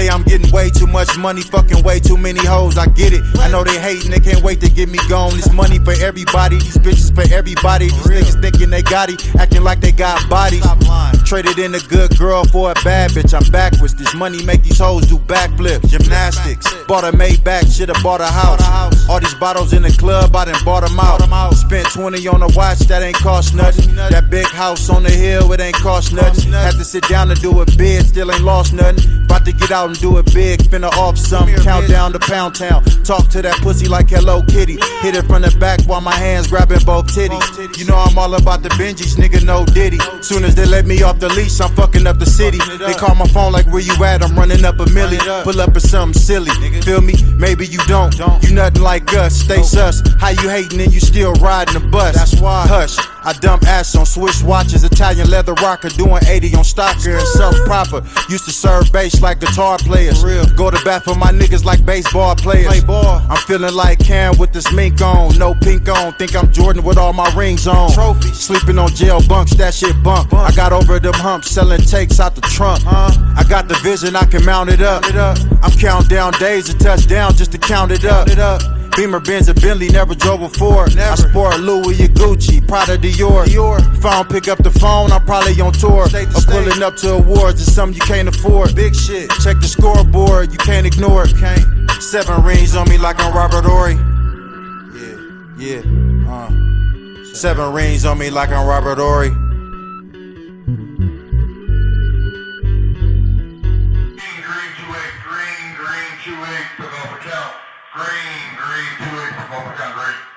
say I'm getting way too much money, fucking way too many hoes. I get it. I know they hating, they can't wait to get me gone. This money for everybody, these bitches for everybody. These niggas thinking they got it, acting like they got bodies. Traded in a good girl for a bad bitch. I'm backwards. This money make these hoes do backflips, gymnastics. Bought a Maybach, shoulda bought a house. All these bottles in the club, I done bought them out. Spent 20 on a watch, that ain't cost nothing. That big house on the hill, it ain't cost nothing. Had to sit down and do it big, still ain't lost nothing. About to get out and do it big, finna off something. Count down to Pound Town. Talk to that pussy like Hello Kitty. Hit it from the back while my hands grabbing both titties. You know I'm all about the Benjis, nigga, no Diddy. Soon as they let me off the leash, I'm fucking up the city. They call my phone like, where you at? I'm running up a milli. Pull up at something silly, feel me? Maybe you don't. You nothing like us, stay sus. How you hating and you still riding the bus? That's why. Hush, I dump ass on Swiss watches. Italian leather rocker, doing 80 on Stocker and self proper. Used to serve bass like guitar players. Go to bat for my niggas like baseball players. I'm feeling like Cam with this mink on, no pink on. Think I'm Jordan with all my rings on. Trophy. Sleeping on jail bunks, that shit bunk. I got over them humps, selling takes out the trunk. I got the vision, I can mount it up. I'm counting down days to touchdown just to count it up. Beamer, Benz, and Bentley, never drove before. I sport Louis or Gucci, Prada, Dior. If I don't pick up the phone, I'm probably on tour. I'm pulling up to awards, it's something you can't afford. Big shit, check the scoreboard, you can't ignore it. 7 rings on me like I'm Robert Horry. Yeah. 7 rings on me like I'm Robert Horry. Green, 2-8 to go for count. Green, 2-8 to go for count. Great.